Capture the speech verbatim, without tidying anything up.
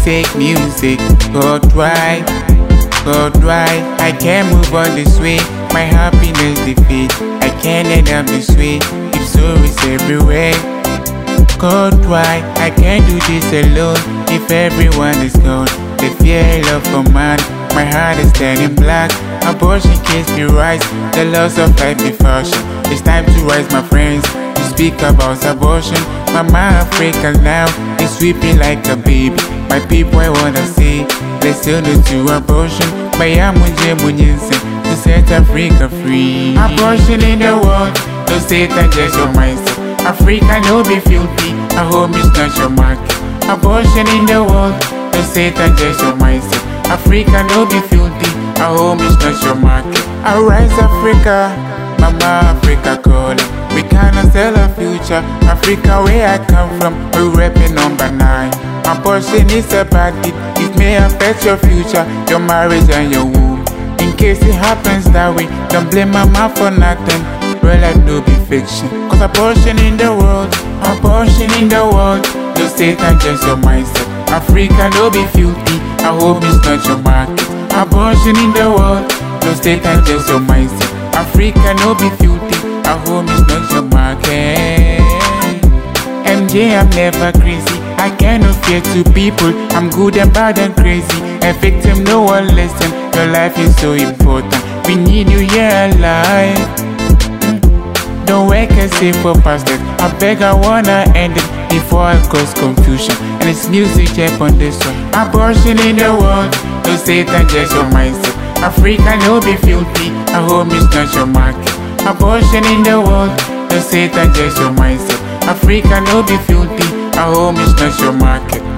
fake music. God why, God why I can't move on this way. My happiness defeat, I can't end up this way. If sorrows everywhere, God why I can't do this alone. If everyone is gone, the fear love for man, my heart is turning black. Abortion case be rise, the loss of life be fashion. It's time to rise, my friends, to speak about abortion. Mama Africa now is sweeping like a baby. My people, I wanna say, let's do no to abortion. Bayamunje Munyinse, to set Africa free. Abortion in the world, no Satan, just your mindset. Africa no be filthy, a home is not your market. Abortion in the world, no Satan, just your mindset. Africa no be filthy, a home is not your market. Arise Africa, Mama Africa calling. We cannot sell our future. Africa where I come from, we repping number nine. Abortion is a bad deed, it may affect your future, your marriage and your womb. In case it happens that way, don't blame mama for nothing. Real life no be fiction, cause abortion in the world, abortion in the world, no Satan, just your mindset. Africa no be filthy, I hope it's not your market. Abortion in the world, no Satan, just your mindset. Africa no be filthy, I hope it's not your market. M J, I'm never crazy, I cannot fear two people. I'm good and bad and crazy, a victim, no one listen. Your life is so important, we need you here alive. Don't wake and say for past it. I beg, I wanna end it before I cause confusion. And it's music jump on this one. Abortion in the world, no Satan, just your mindset. Africa no be filthy, a home is not your market. Abortion in the world, no Satan, just your mindset. Africa no be filthy, a home is not your market.